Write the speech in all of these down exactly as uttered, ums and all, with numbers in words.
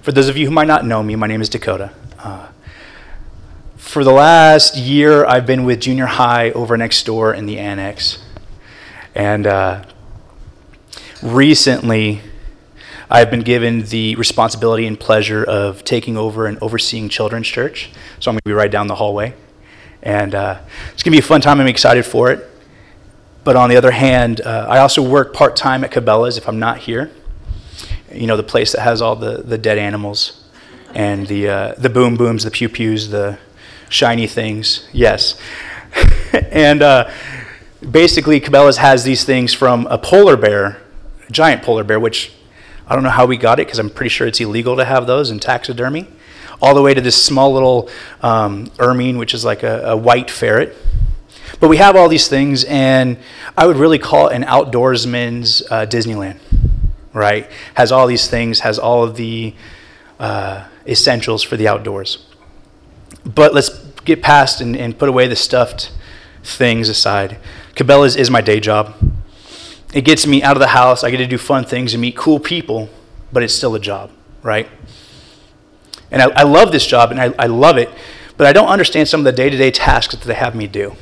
For those of you who might not know me, my name is Dakota. Uh, for the last year, I've been with junior high over next door in the annex. And uh, recently, I've been given the responsibility and pleasure of taking over and overseeing children's church. So I'm going to be right down the hallway. And uh, it's going to be a fun time. I'm excited for it. But on the other hand, uh, I also work part-time at Cabela's if I'm not here. You know, the place that has all the, the dead animals and the uh, the boom booms, the pew pews, the shiny things. Yes. and uh, basically, Cabela's has these things from a polar bear, a giant polar bear, which I don't know how we got it because I'm pretty sure it's illegal to have those in taxidermy, all the way to this small little um, ermine, which is like a, a white ferret. But we have all these things, and I would really call it an outdoorsman's uh, Disneyland, right? Has all these things, has all of the uh, essentials for the outdoors. But let's get past and, and put away the stuffed things aside. Cabela's is my day job. It gets me out of the house. I get to do fun things and meet cool people, but it's still a job, right? And I, I love this job, and I, I love it, but I don't understand some of the day-to-day tasks that they have me do.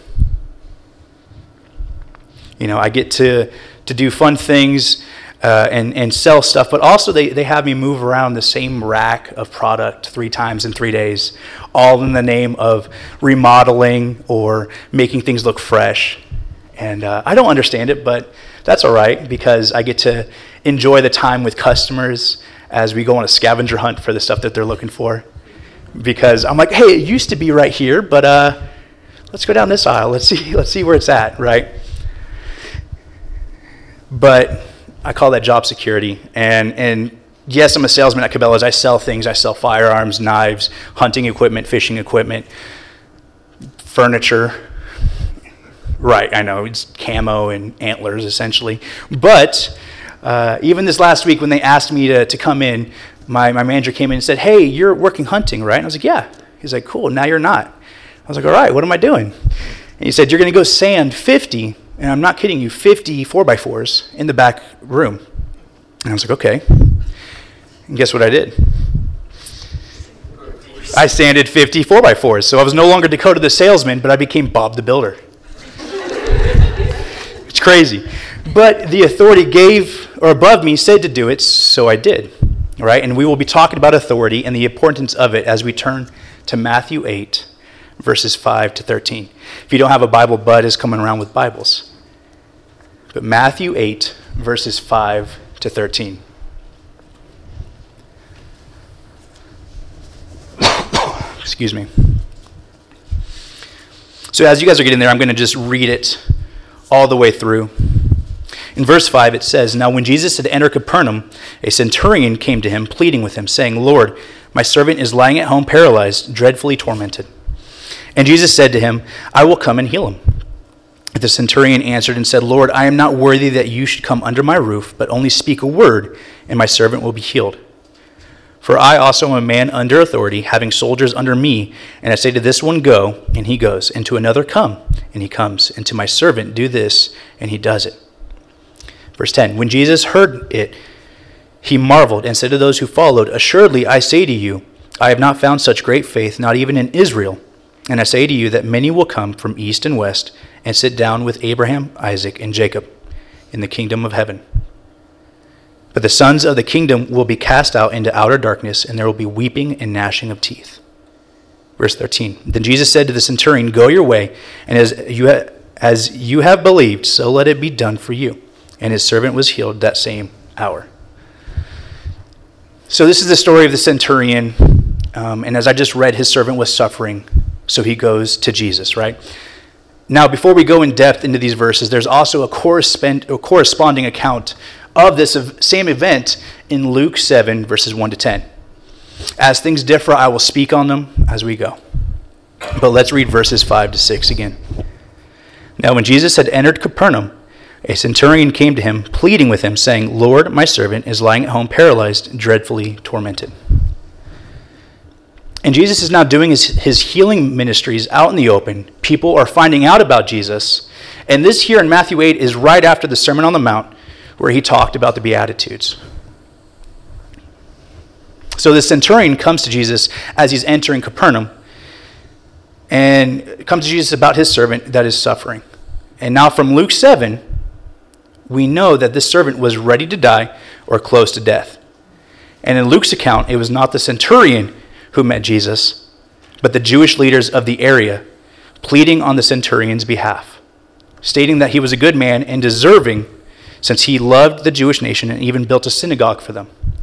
You know, I get to, to do fun things uh, and, and sell stuff, but also they, they have me move around the same rack of product three times in three days, all in the name of remodeling or making things look fresh. And uh, I don't understand it, but that's all right because I get to enjoy the time with customers as we go on a scavenger hunt for the stuff that they're looking for. Because I'm like, hey, it used to be right here, but uh, let's go down this aisle. Let's see, let's see where it's at, right? But I call that job security. And and yes, I'm a salesman at Cabela's. I sell things. I sell firearms, knives, hunting equipment, fishing equipment, furniture. Right, I know, it's camo and antlers, essentially. But uh, even this last week when they asked me to, to come in, my, my manager came in and said, hey, you're working hunting, right? And I was like, yeah. He's like, cool, now you're not. I was like, all right, what am I doing? And he said, you're going to go sand fifty, and I'm not kidding you, fifty four by fours in the back room. And I was like, okay. And guess what I did? I sanded fifty four by fours. So I was no longer Dakota the salesman, but I became Bob the builder. It's crazy. But the authority gave, or above me, said to do it, so I did. Right? And we will be talking about authority and the importance of it as we turn to Matthew eight, verses five to thirteen. If you don't have a Bible, Bud is coming around with Bibles. But Matthew eight, verses five to thirteen. Excuse me. So as you guys are getting there, I'm going to just read it all the way through. In verse five, it says, Now when Jesus had entered Capernaum, a centurion came to him, pleading with him, saying, Lord, my servant is lying at home paralyzed, dreadfully tormented. And Jesus said to him, I will come and heal him. The centurion answered and said, Lord, I am not worthy that you should come under my roof, but only speak a word, and my servant will be healed. For I also am a man under authority, having soldiers under me, and I say to this one, go, and he goes, and to another, come, and he comes, and to my servant, do this, and he does it. Verse ten, when Jesus heard it, he marveled and said to those who followed, Assuredly, I say to you, I have not found such great faith, not even in Israel. And I say to you that many will come from east and west and sit down with Abraham, Isaac, and Jacob in the kingdom of heaven. But the sons of the kingdom will be cast out into outer darkness, and there will be weeping and gnashing of teeth. Verse thirteen, Then Jesus said to the centurion, Go your way, and as you, ha- as you have believed, so let it be done for you. And his servant was healed that same hour. So this is the story of the centurion, um, and as I just read, his servant was suffering, so he goes to Jesus, right? Now, before we go in depth into these verses, there's also a, correspond, a corresponding account of this same event in Luke seven, verses one to ten. As things differ, I will speak on them as we go. But let's read verses five to six again. Now, when Jesus had entered Capernaum, a centurion came to him, pleading with him, saying, Lord, my servant is lying at home paralyzed, dreadfully tormented. And Jesus is now doing his, his healing ministries out in the open. People are finding out about Jesus. And this here in Matthew eight is right after the Sermon on the Mount, where he talked about the Beatitudes. So the centurion comes to Jesus as he's entering Capernaum and comes to Jesus about his servant that is suffering. And now from Luke seven, we know that this servant was ready to die or close to death. And in Luke's account, it was not the centurion who met Jesus, but the Jewish leaders of the area pleading on the centurion's behalf, stating that he was a good man and deserving since he loved the Jewish nation and even built a synagogue for them.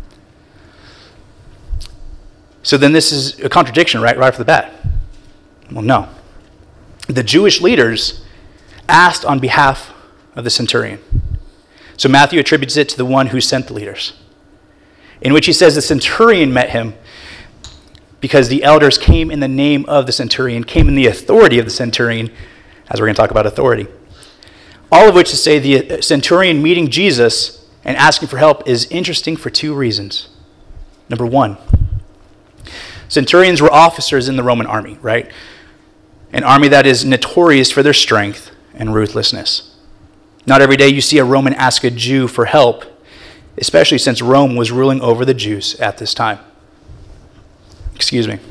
So then this is a contradiction, right, right off the bat. Well, no. The Jewish leaders asked on behalf of the centurion. So Matthew attributes it to the one who sent the leaders, in which he says the centurion met him because the elders came in the name of the centurion, came in the authority of the centurion, as we're going to talk about authority. All of which to say the centurion meeting Jesus and asking for help is interesting for two reasons. Number one, centurions were officers in the Roman army, right? An army that is notorious for their strength and ruthlessness. Not every day you see a Roman ask a Jew for help, especially since Rome was ruling over the Jews at this time. Excuse me.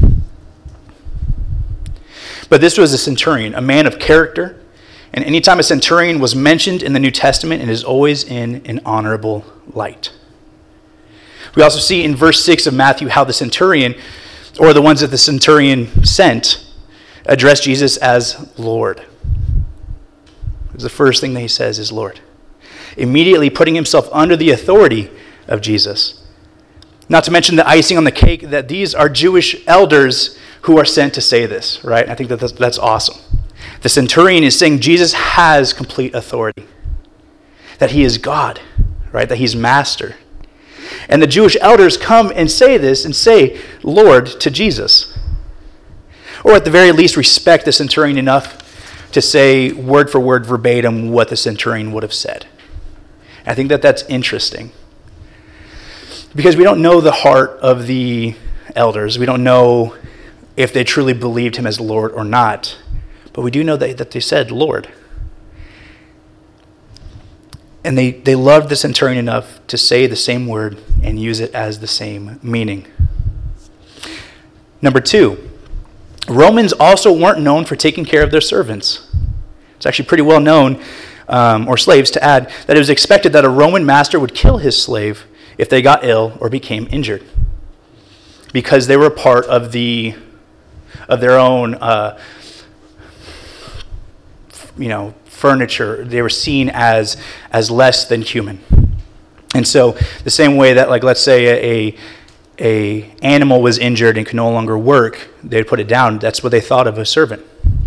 But this was a centurion, a man of character, and anytime a centurion was mentioned in the New Testament, it is always in an honorable light. We also see in verse six of Matthew how the centurion, or the ones that the centurion sent, address Jesus as Lord. The first thing that he says is Lord, immediately putting himself under the authority of Jesus. Not to mention the icing on the cake that these are Jewish elders who are sent to say this, right? I think that that's, that's awesome. The centurion is saying Jesus has complete authority, that he is God, right? That he's master. And the Jewish elders come and say this and say, Lord, to Jesus. Or at the very least, respect the centurion enough to say word for word verbatim what the centurion would have said. I think that that's interesting. Because we don't know the heart of the elders. We don't know if they truly believed him as Lord or not. But we do know that, that they said Lord. And they, they loved the centurion enough to say the same word and use it as the same meaning. Number two, Romans also weren't known for taking care of their servants. It's actually pretty well known, um, or slaves to add, that it was expected that a Roman master would kill his slave if they got ill or became injured, because they were part of the of their own, uh, you know, furniture. They were seen as as less than human, and so the same way that, like, let's say a, a animal was injured and could no longer work, they'd put it down. That's what they thought of a servant.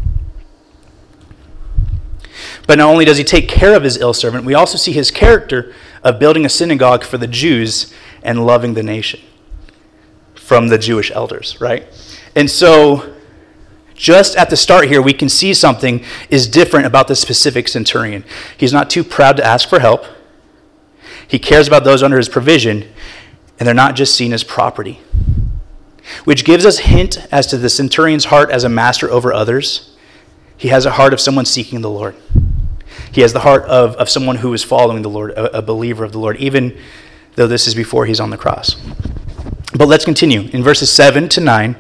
But not only does he take care of his ill servant, we also see his character of building a synagogue for the Jews and loving the nation from the Jewish elders, right? And so just at the start here, we can see something is different about this specific centurion. He's not too proud to ask for help. He cares about those under his provision, and they're not just seen as property, which gives us hint as to the centurion's heart as a master over others. He has a heart of someone seeking the Lord. He has the heart of, of someone who is following the Lord, a, a believer of the Lord, even though this is before he's on the cross. But let's continue. In verses seven to nine,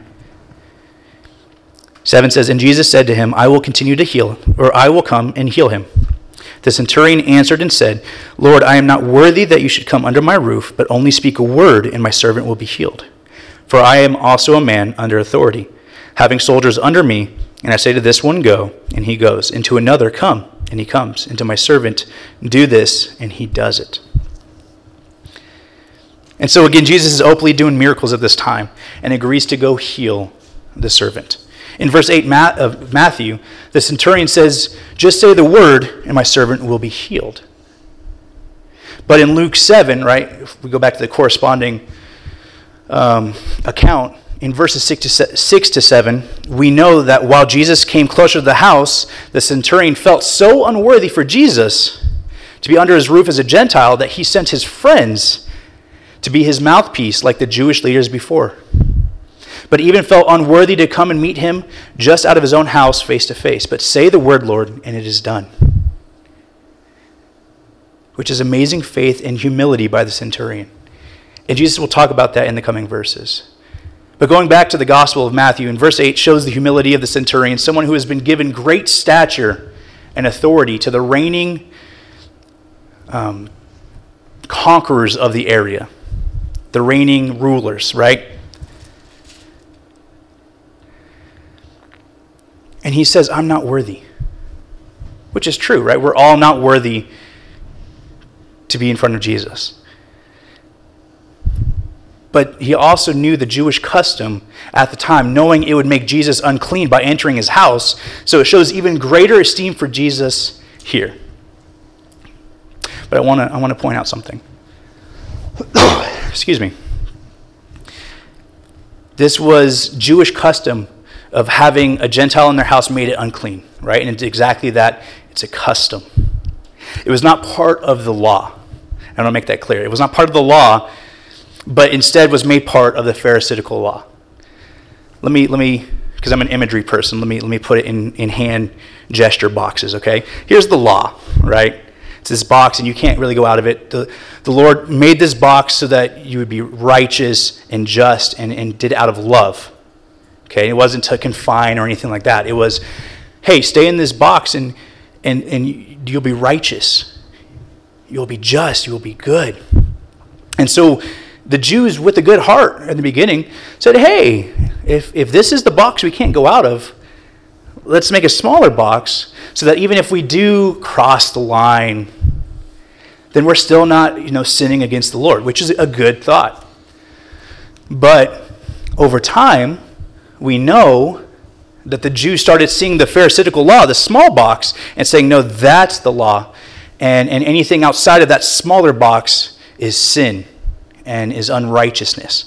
seven says, And Jesus said to him, I will continue to heal, or I will come and heal him. The centurion answered and said, Lord, I am not worthy that you should come under my roof, but only speak a word, and my servant will be healed. For I am also a man under authority, having soldiers under me, and I say to this one, go, and he goes, and to another, come, and he comes, and to my servant, do this, and he does it. And so again, Jesus is openly doing miracles at this time and agrees to go heal the servant. In verse eight of Matthew, the centurion says, just say the word, and my servant will be healed. But in Luke seven, right, if we go back to the corresponding um, account, in verses six to, six to seven, we know that while Jesus came closer to the house, the centurion felt so unworthy for Jesus to be under his roof as a Gentile that he sent his friends to be his mouthpiece like the Jewish leaders before, but even felt unworthy to come and meet him just out of his own house face to face. But say the word, Lord, and it is done. Which is amazing faith and humility by the centurion. And Jesus will talk about that in the coming verses. But going back to the Gospel of Matthew, in verse eight shows the humility of the centurion, someone who has been given great stature and authority to the reigning um, conquerors of the area, the reigning rulers, right? And he says, I'm not worthy. Which is true, right? We're all not worthy to be in front of Jesus. But he also knew the Jewish custom at the time, knowing it would make Jesus unclean by entering his house. So it shows even greater esteem for Jesus here. But I want to I want to point out something. Excuse me. This was Jewish custom of having a Gentile in their house made it unclean, right? And it's exactly that. It's a custom. It was not part of the law. I want to make that clear. It was not part of the law, but instead was made part of the Pharisaical law. Let me, let me, because I'm an imagery person, let me let me put it in, in hand gesture boxes, okay? Here's the law, right? It's this box, and you can't really go out of it. The, the Lord made this box so that you would be righteous and just and, and did it out of love. Okay, it wasn't to confine or anything like that. It was, hey, stay in this box and and and you'll be righteous. You'll be just. You'll be good. And so the Jews, with a good heart in the beginning, said, hey, if if this is the box we can't go out of, let's make a smaller box so that even if we do cross the line, then we're still not, you know, sinning against the Lord, which is a good thought. But over time, we know that the Jews started seeing the Pharisaical law, the small box, and saying, no, that's the law. And, and anything outside of that smaller box is sin and is unrighteousness.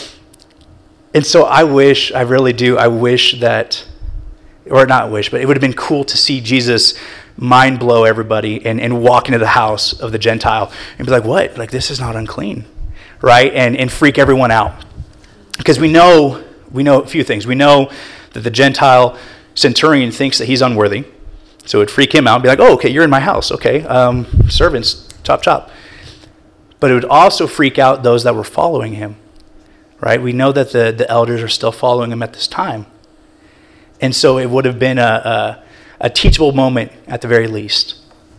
And so I wish, I really do, I wish that, or not wish, but it would have been cool to see Jesus mind blow everybody and, and walk into the house of the Gentile and be like, what? Like, this is not unclean, right? And, and freak everyone out. Because we know... We know a few things. We know that the Gentile centurion thinks that he's unworthy. So it would freak him out and be like, oh, okay, you're in my house. Okay, um, servants, chop, chop. But it would also freak out those that were following him, right? We know that the, the elders are still following him at this time. And so it would have been a, a, a teachable moment at the very least.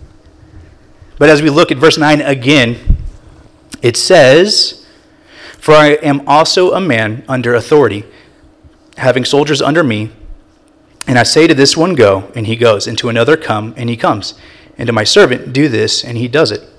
But as we look at verse nine again, it says, for I am also a man under authority, having soldiers under me, and I say to this one, go, and he goes, and to another, come, and he comes, and to my servant, do this, and he does it.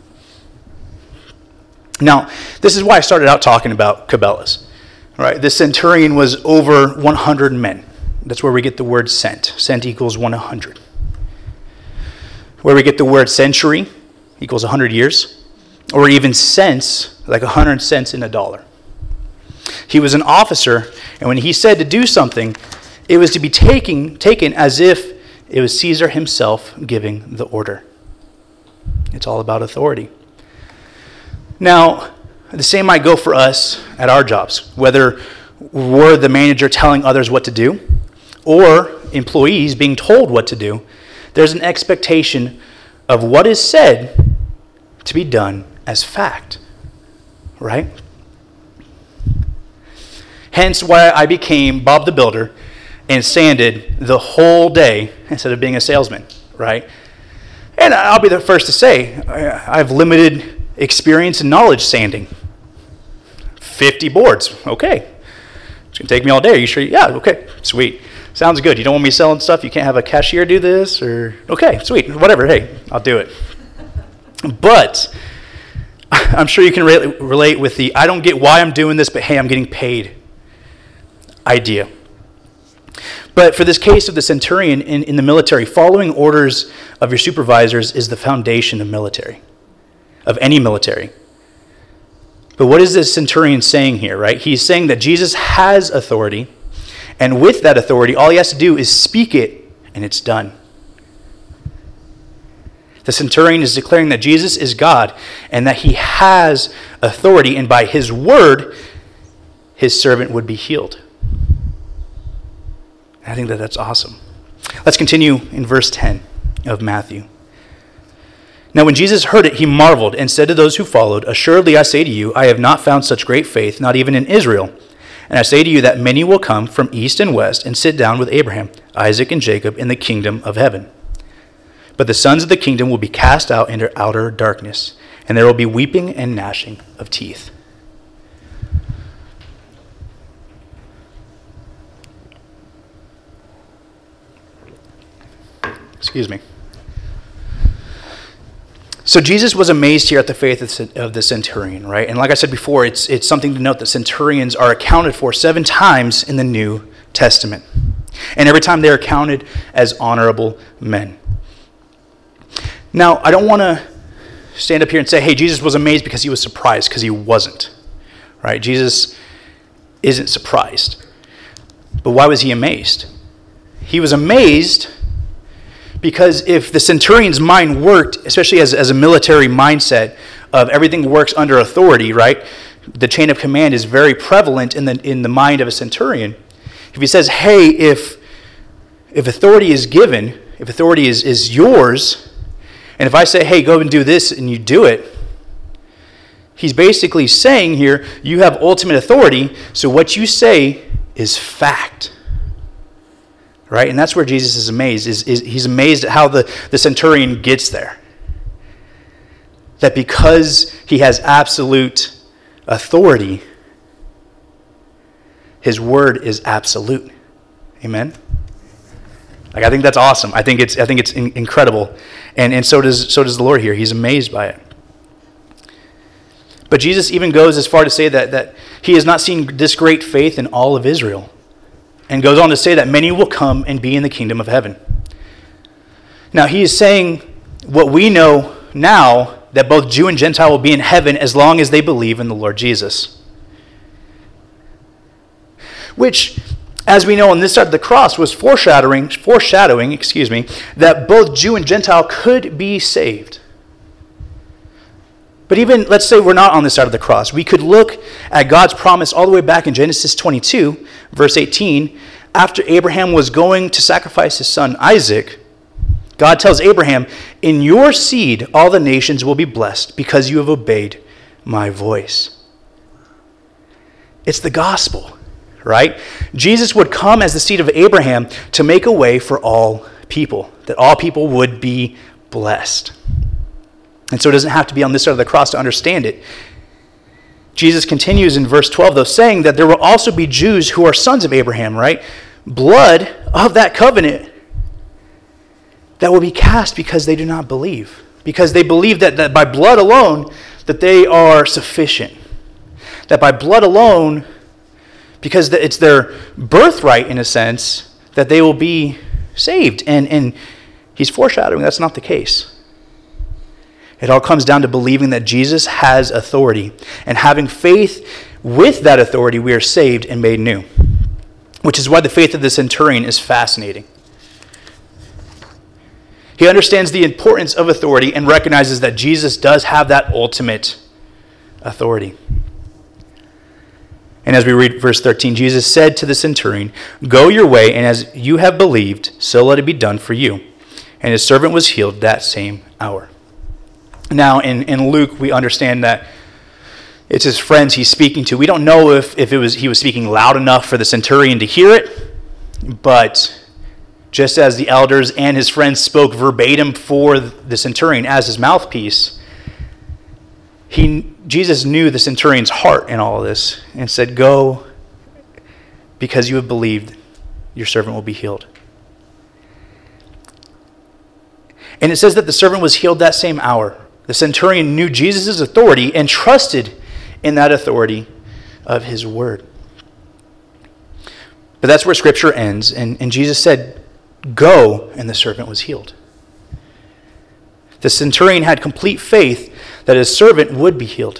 Now, this is why I started out talking about Cabela's, right? The centurion was over one hundred men. That's where we get the word cent. Cent equals one hundred. Where we get the word century equals one hundred years, or even cents, like one hundred cents in a dollar. He was an officer, and when he said to do something, it was to be taken, taken as if it was Caesar himself giving the order. It's all about authority. Now, the same might go for us at our jobs, whether we're the manager telling others what to do or employees being told what to do. There's an expectation of what is said to be done as fact, right? Hence why I became Bob the Builder and sanded the whole day instead of being a salesman, right? And I'll be the first to say, I have limited experience and knowledge sanding. fifty boards, okay. It's going to take me all day. Are you sure? Yeah, okay, sweet. Sounds good. You don't want me selling stuff? You can't have a cashier do this? Or okay, sweet, whatever. Hey, I'll do it. But I'm sure you can re- relate with the, I don't get why I'm doing this, but hey, I'm getting paid idea. But for this case of the centurion in, in the military, following orders of your supervisors is the foundation of military, of any military. But what is this centurion saying here, right? He's saying that Jesus has authority, and with that authority, all he has to do is speak it, and it's done. The centurion is declaring that Jesus is God, and that he has authority, and by his word, his servant would be healed. I think that that's awesome. Let's continue in verse ten of Matthew. Now when Jesus heard it, he marveled and said to those who followed, "Assuredly I say to you, I have not found such great faith, not even in Israel. And I say to you that many will come from east and west and sit down with Abraham, Isaac, and Jacob in the kingdom of heaven. But the sons of the kingdom will be cast out into outer darkness, and there will be weeping and gnashing of teeth." Excuse me. So Jesus was amazed here at the faith of the centurion, right? And like I said before, it's it's something to note that centurions are accounted for seven times in the New Testament. And every time they're counted as honorable men. Now, I don't want to stand up here and say, hey, Jesus was amazed because he was surprised, because he wasn't, right? Jesus isn't surprised. But why was he amazed? He was amazed because if the centurion's mind worked, especially as, as a military mindset of everything works under authority, right? The chain of command is very prevalent in the in the mind of a centurion. If he says, hey, if if authority is given, if authority is, is yours, and if I say, hey, go and do this, and you do it, he's basically saying here, you have ultimate authority, so what you say is fact. Right? And that's where Jesus is amazed. Is, is He's amazed at how the, the centurion gets there. That because he has absolute authority, his word is absolute. Amen? Like, I think that's awesome. I think it's I think it's in, incredible. And and so does so does the Lord here. He's amazed by it. But Jesus even goes as far to say that, that he has not seen this great faith in all of Israel. And goes on to say that many will come and be in the kingdom of heaven. Now, he is saying what we know now, that both Jew and Gentile will be in heaven as long as they believe in the Lord Jesus. Which, as we know on this side of the cross, was foreshadowing, foreshadowing, excuse me, that both Jew and Gentile could be saved. But even, let's say we're not on this side of the cross. We could look at God's promise all the way back in Genesis twenty-two, verse eighteen. After Abraham was going to sacrifice his son Isaac, God tells Abraham, "In your seed all the nations will be blessed because you have obeyed my voice." It's the gospel, right? Jesus would come as the seed of Abraham to make a way for all people, that all people would be blessed. And so it doesn't have to be on this side of the cross to understand it. Jesus continues in verse twelve, though, saying that there will also be Jews who are sons of Abraham, right? Blood of that covenant that will be cast because they do not believe. Because they believe that, that by blood alone, that they are sufficient. That by blood alone, because it's their birthright in a sense, that they will be saved. And, and he's foreshadowing that's not the case. It all comes down to believing that Jesus has authority. And having faith with that authority, we are saved and made new. Which is why the faith of the centurion is fascinating. He understands the importance of authority and recognizes that Jesus does have that ultimate authority. And as we read verse thirteen, Jesus said to the centurion, "Go your way, and as you have believed, so let it be done for you." And his servant was healed that same hour. Now, in, in Luke, we understand that it's his friends he's speaking to. We don't know if, if it was he was speaking loud enough for the centurion to hear it, but just as the elders and his friends spoke verbatim for the centurion as his mouthpiece, he Jesus knew the centurion's heart in all of this and said, "Go, because you have believed, your servant will be healed." And it says that the servant was healed that same hour. The centurion knew Jesus' authority and trusted in that authority of his word. But that's where Scripture ends. And, and Jesus said, "Go," and the servant was healed. The centurion had complete faith that his servant would be healed.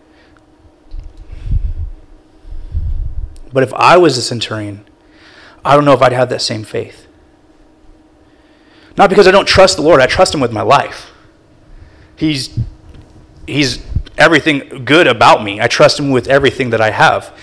But if I was a centurion, I don't know if I'd have that same faith. Not because I don't trust the Lord. I trust him with my life. He's, he's everything good about me. I trust him with everything that I have.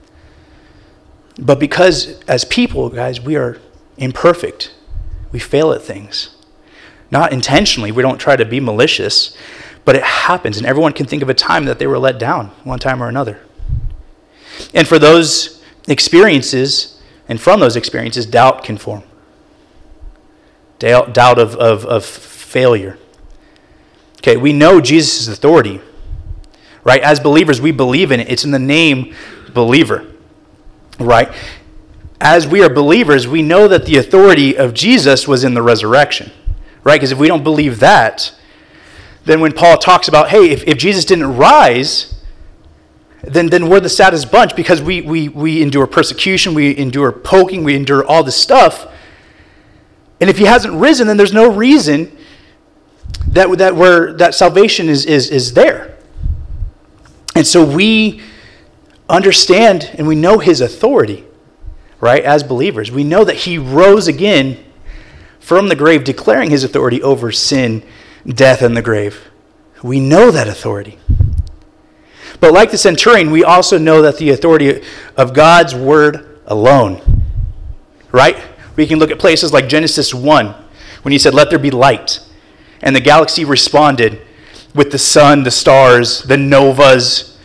But because as people, guys, we are imperfect. We fail at things. Not intentionally. We don't try to be malicious, but it happens. And everyone can think of a time that they were let down one time or another. And for those experiences, and from those experiences, doubt can form. Doubt, doubt of, of, of failure. Okay, we know Jesus' authority, right? As believers, we believe in it. It's in the name believer, right? As we are believers, we know that the authority of Jesus was in the resurrection, right? Because if we don't believe that, then when Paul talks about, hey, if, if Jesus didn't rise, then, then we're the saddest bunch because we, we, we endure persecution, we endure poking, we endure all this stuff. And if he hasn't risen, then there's no reason that, that, we're, that salvation is, is, is there. And so we understand and we know his authority, right, as believers. We know that he rose again from the grave, declaring his authority over sin, death, and the grave. We know that authority. But like the centurion, we also know that the authority of God's word alone, right? We can look at places like Genesis one, when he said, let there be light. And the galaxy responded with the sun, the stars, the novas,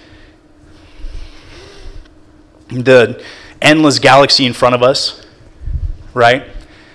the endless galaxy in front of us, right?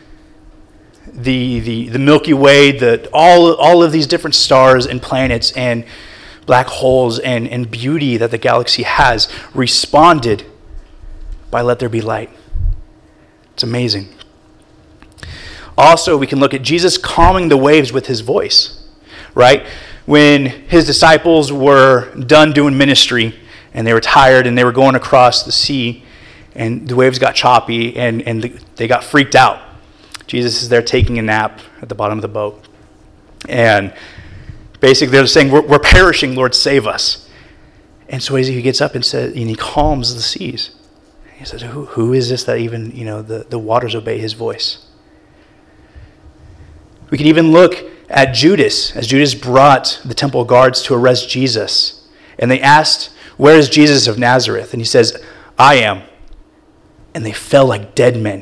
The, the, the Milky Way, the, all, all of these different stars and planets and black holes and, and beauty that the galaxy has responded by let there be light. It's amazing. Also, we can look at Jesus calming the waves with his voice, right? When his disciples were done doing ministry and they were tired and they were going across the sea and the waves got choppy and, and they got freaked out. Jesus is there taking a nap at the bottom of the boat. And basically they're saying, we're, we're perishing, Lord, save us. And so he gets up and says, and he calms the seas. He says, who, who is this that even, you know, the, the waters obey his voice? We can even look at Judas, as Judas brought the temple guards to arrest Jesus. And they asked, where is Jesus of Nazareth? And he says, I am. And they fell like dead men.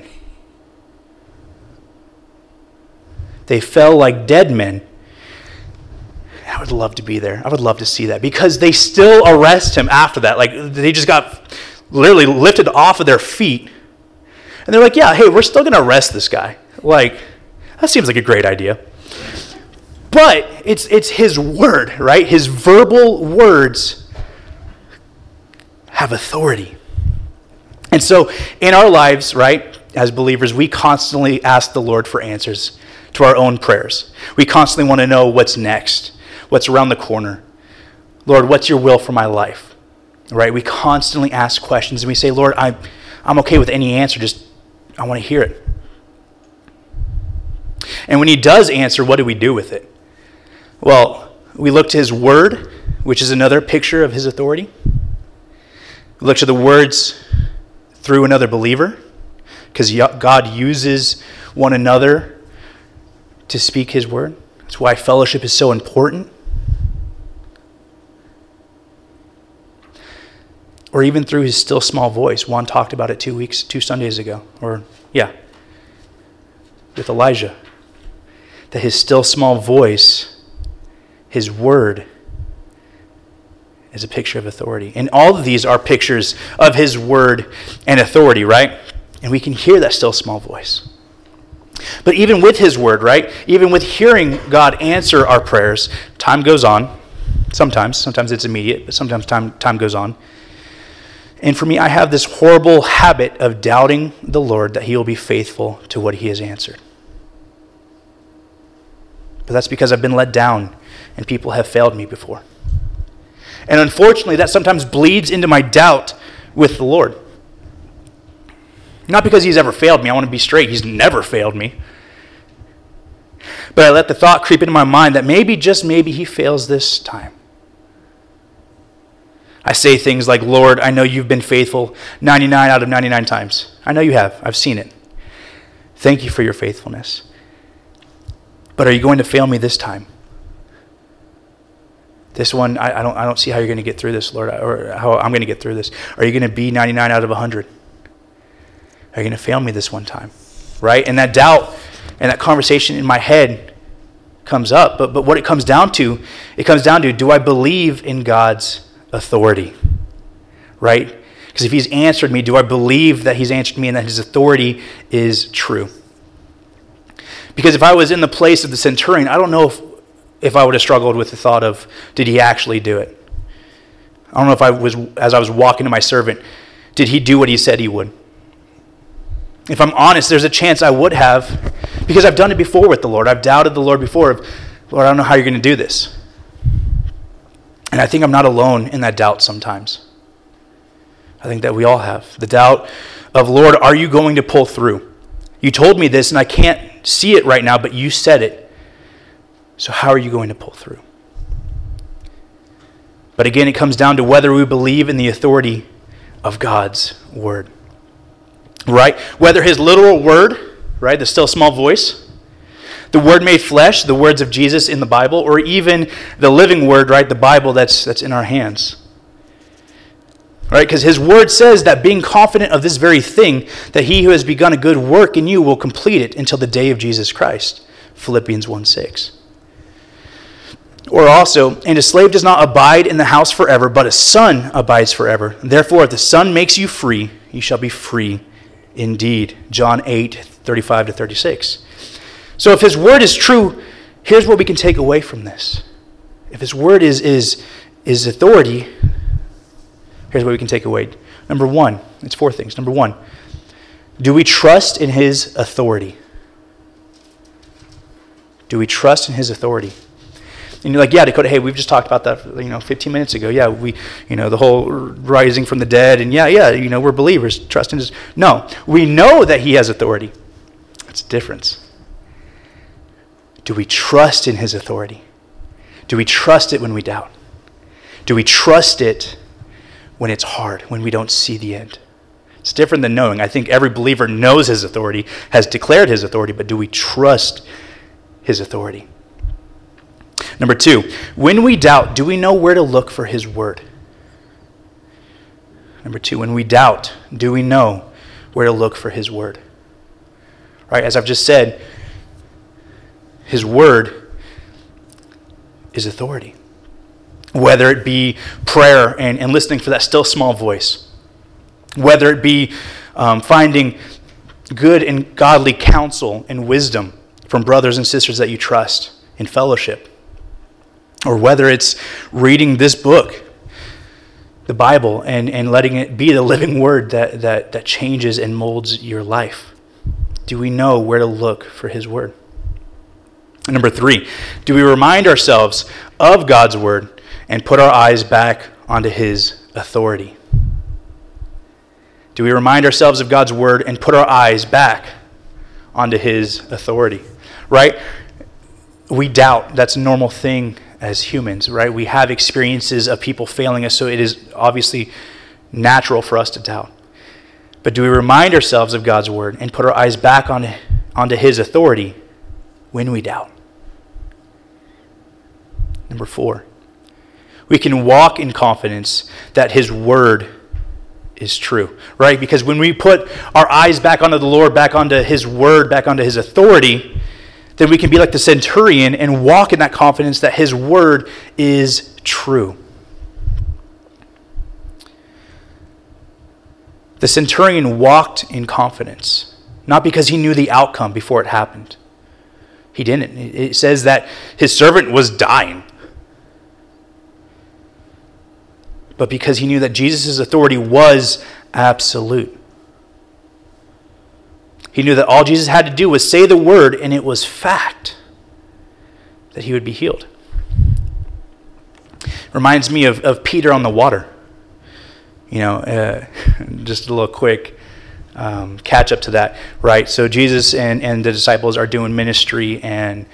They fell like dead men. I would love to be there. I would love to see that. Because they still arrest him after that. Like, they just got literally lifted off of their feet. And they're like, yeah, hey, we're still going to arrest this guy. Like, that seems like a great idea. But it's it's his word, right? His verbal words have authority. And so in our lives, right, as believers, we constantly ask the Lord for answers to our own prayers. We constantly want to know what's next, what's around the corner. Lord, what's your will for my life? Right? We constantly ask questions and we say, Lord, I, I'm okay with any answer, just I want to hear it. And when he does answer, what do we do with it? Well, we look to his word, which is another picture of his authority. We look to the words through another believer, because God uses one another to speak his word. That's why fellowship is so important. Or even through his still small voice. Juan talked about it two weeks, two Sundays ago. Or, yeah, with Elijah. That his still small voice, his word, is a picture of authority. And all of these are pictures of his word and authority, right? And we can hear that still small voice. But even with his word, right? Even with hearing God answer our prayers, time goes on. Sometimes. Sometimes it's immediate, but sometimes time, time goes on. And for me, I have this horrible habit of doubting the Lord that he will be faithful to what he has answered. But that's because I've been let down and people have failed me before. And unfortunately, that sometimes bleeds into my doubt with the Lord. Not because he's ever failed me. I want to be straight. He's never failed me. But I let the thought creep into my mind that maybe, just maybe, he fails this time. I say things like, Lord, I know you've been faithful ninety-nine out of ninety-nine times. I know you have. I've seen it. Thank you for your faithfulness. But are you going to fail me this time? This one, I, I don't I don't see how you're going to get through this, Lord, or how I'm going to get through this. Are you going to be ninety-nine out of one hundred? Are you going to fail me this one time? Right? And that doubt and that conversation in my head comes up. But, but what it comes down to, it comes down to, do I believe in God's authority? Right? Because if he's answered me, do I believe that he's answered me and that his authority is true? Because if I was in the place of the centurion, I don't know if, if I would have struggled with the thought of, did he actually do it? I don't know if I was, as I was walking to my servant, did he do what he said he would? If I'm honest, there's a chance I would have, because I've done it before with the Lord. I've doubted the Lord before of, Lord, I don't know how you're going to do this. And I think I'm not alone in that doubt sometimes. I think that we all have. The doubt of, Lord, are you going to pull through? You told me this and I can't see it right now, but you said it. So how are you going to pull through? But again, it comes down to whether we believe in the authority of God's word. Right? Whether his literal word, right, the still small voice, the word made flesh, the words of Jesus in the Bible, or even the living word, right, the Bible that's that's in our hands. Right? Because his word says that being confident of this very thing, that he who has begun a good work in you will complete it until the day of Jesus Christ. Philippians one six. Or also, and a slave does not abide in the house forever, but a son abides forever. Therefore, if the Son makes you free, you shall be free indeed. John eight thirty-five to thirty-six. So if his word is true, here's what we can take away from this. If his word is, is, is authority, here's what we can take away. Number one, it's four things. Number one, do we trust in his authority? Do we trust in his authority? And you're like, yeah, Dakota, hey, we've just talked about that, you know, fifteen minutes ago. Yeah, we, you know, the whole rising from the dead, and yeah, yeah, you know, we're believers. Trust in his. No, we know that he has authority. That's a difference. Do we trust in his authority? Do we trust it when we doubt? Do we trust it when it's hard, when we don't see the end? It's different than knowing. I think every believer knows his authority, has declared his authority, but do we trust his authority? Number two, when we doubt, do we know where to look for his word? Number two, when we doubt, do we know where to look for his word? Right, as I've just said, his word is authority. Whether it be prayer and, and listening for that still small voice, whether it be um, finding good and godly counsel and wisdom from brothers and sisters that you trust in fellowship, or whether it's reading this book, the Bible, and, and letting it be the living word that, that, that changes and molds your life. Do we know where to look for his word? And number three, do we remind ourselves of God's word and put our eyes back onto his authority? Do we remind ourselves of God's word and put our eyes back onto his authority? Right? We doubt. That's a normal thing as humans, right? We have experiences of people failing us, so it is obviously natural for us to doubt. But do we remind ourselves of God's word and put our eyes back on, onto his authority when we doubt? Number four, we can walk in confidence that his word is true, right? Because when we put our eyes back onto the Lord, back onto his word, back onto his authority, then we can be like the centurion and walk in that confidence that his word is true. The centurion walked in confidence, not because he knew the outcome before it happened. He didn't. It says that his servant was dying. But because he knew that Jesus' authority was absolute. He knew that all Jesus had to do was say the word, and it was fact that he would be healed. Reminds me of, of Peter on the water. You know, uh, just a little quick um, catch up to that, right? So Jesus and, and the disciples are doing ministry, and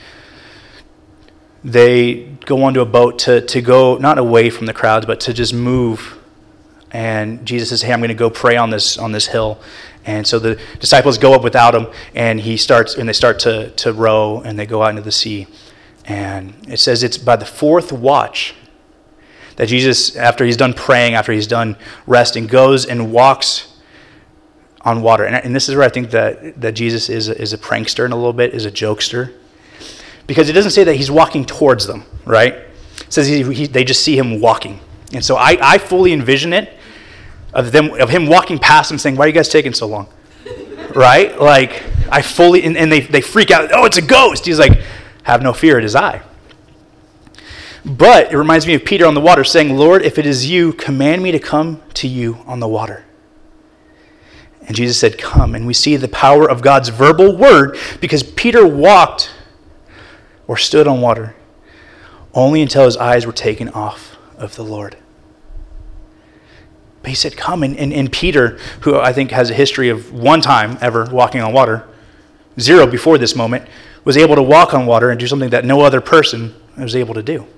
they go onto a boat to, to go, not away from the crowds, but to just move. And Jesus says, hey, I'm going to go pray on this on this hill. And so the disciples go up without him, and he starts, and they start to, to row, and they go out into the sea. And it says it's by the fourth watch that Jesus, after he's done praying, after he's done resting, goes and walks on water. And, and this is where I think that, that Jesus is a, is a prankster in a little bit, is a jokester. because it doesn't say that he's walking towards them, right? It says he, he, they just see him walking. And so I, I fully envision it of them of him walking past them saying, why are you guys taking so long? Right? Like, I fully, and, and they, they freak out, oh, it's a ghost. He's like, have no fear, it is I. But it reminds me of Peter on the water saying, Lord, if it is you, command me to come to you on the water. And Jesus said, come. And we see the power of God's verbal word because Peter walked or stood on water only until his eyes were taken off of the Lord. But he said, come. And, and, and Peter, who I think has a history of one time ever walking on water, zero before this moment, was able to walk on water and do something that no other person was able to do.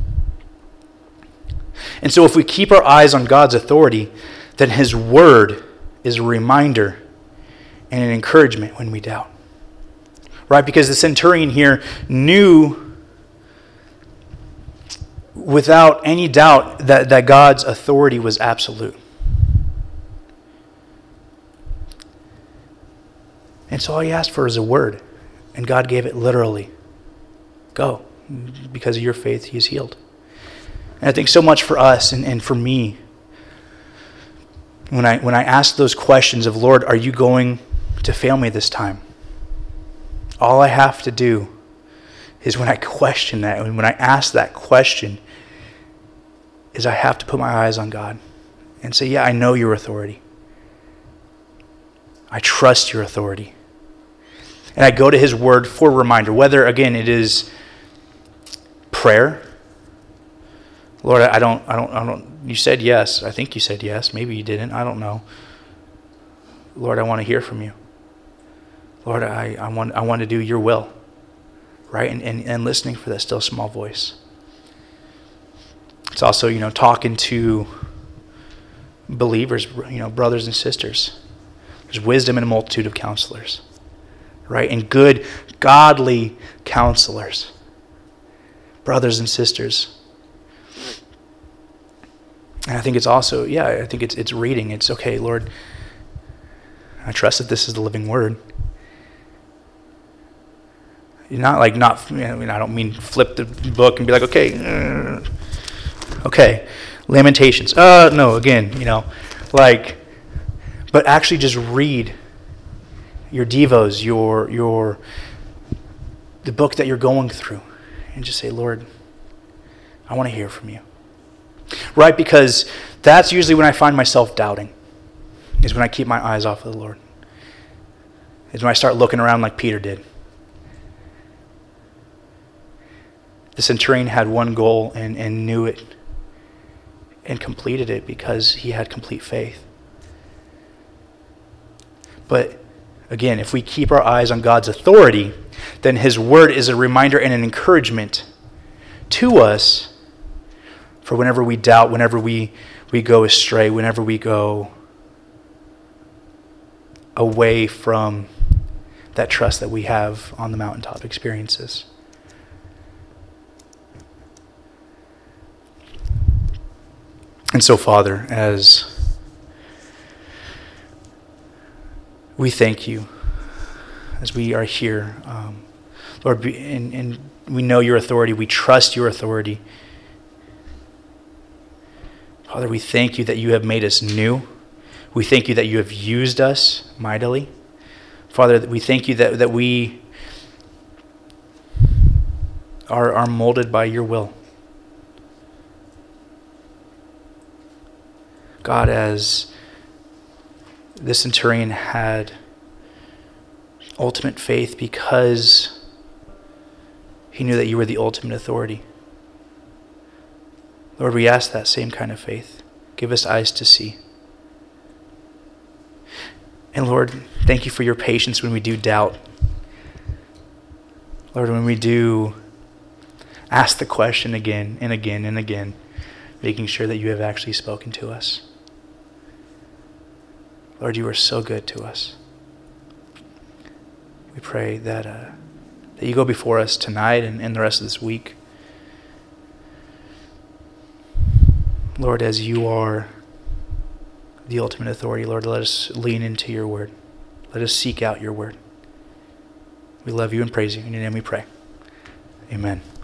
And so if we keep our eyes on God's authority, then his word is a reminder and an encouragement when we doubt. Right? Because the centurion here knew without any doubt that, that God's authority was absolute. And so all he asked for is a word, and God gave it literally. Go. Because of your faith, he is healed. And I think so much for us and, and for me, when I when I ask those questions of, Lord, are you going to fail me this time? All I have to do is when I question that, and when I ask that question, is I have to put my eyes on God and say, yeah, I know your authority. I trust your authority. And I go to his word for a reminder, whether, again, it is prayer. Lord, I don't, I don't, I don't, you said yes. I think you said yes. Maybe you didn't. I don't know. Lord, I want to hear from you. Lord, I, I want, I want to do your will. Right? And, and, and listening for that still small voice. It's also, you know, talking to believers, you know, brothers and sisters. There's wisdom in a multitude of counselors. Right? And good, godly counselors. Brothers and sisters. And I think it's also, yeah, I think it's it's reading. It's, okay, Lord, I trust that this is the living word. You're not like, not, you know, I mean, I don't mean flip the book and be like, okay, uh, okay, Lamentations. Uh, no, again, you know, like, but actually just read your devos, your, your, the book that you're going through, and just say, Lord, I want to hear from you. Right? Because that's usually when I find myself doubting, is when I keep my eyes off of the Lord. Is when I start looking around like Peter did. The centurion had one goal and, and knew it and completed it because he had complete faith. But again, if we keep our eyes on God's authority, then his word is a reminder and an encouragement to us for whenever we doubt, whenever we, we go astray, whenever we go away from that trust that we have on the mountaintop experiences. And so, Father, as we thank you, as we are here, um, Lord, and, and we know your authority, we trust your authority. Father, we thank you that you have made us new. We thank you that you have used us mightily. Father, we thank you that, that we are, are molded by your will. God, as the centurion had ultimate faith because he knew that you were the ultimate authority. Lord, we ask that same kind of faith. Give us eyes to see. And Lord, thank you for your patience when we do doubt. Lord, when we do ask the question again and again and again, making sure that you have actually spoken to us. Lord, you are so good to us. We pray that, uh, that you go before us tonight and, and the rest of this week. Lord, as you are the ultimate authority, Lord, let us lean into your word. Let us seek out your word. We love you and praise you. In your name we pray. Amen.